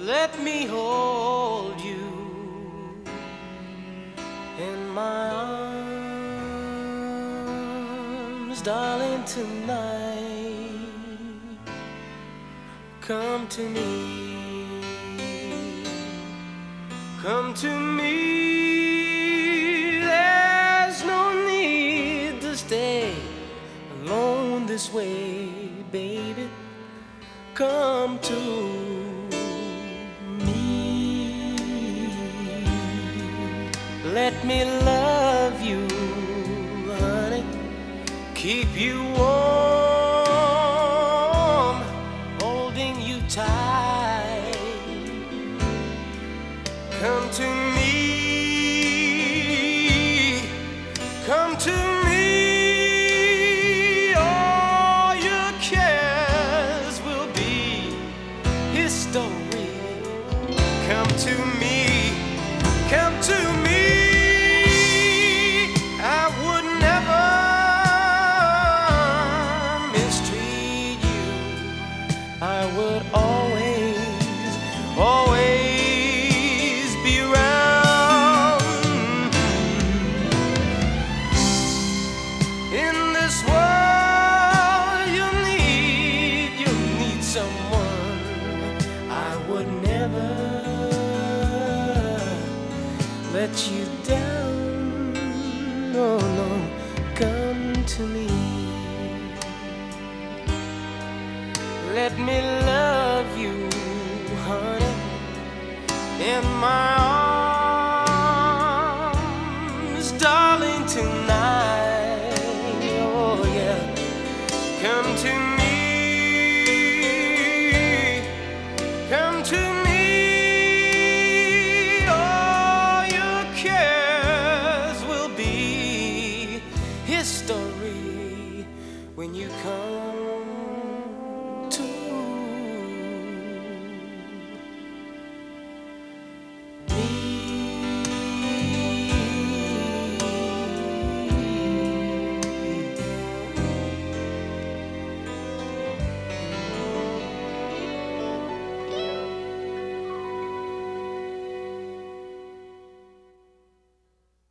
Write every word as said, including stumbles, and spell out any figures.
let me hold you in my arms, darling, tonight. Come to me, come to me. There's no need to stay alone this way, baby. Come to me. Let me love you, honey. Keep you warm, holding you tight. Come to me, come to me. All your cares will be history. Come to me, come to me. I would never mistreat you. I would always, always be around. In this world you need, you need someone. I would never let you down. No, no, come to me. Let me love you, honey, in my arms, darling, tonight. Oh yeah, come to me, come to me. All your cares will be history when you come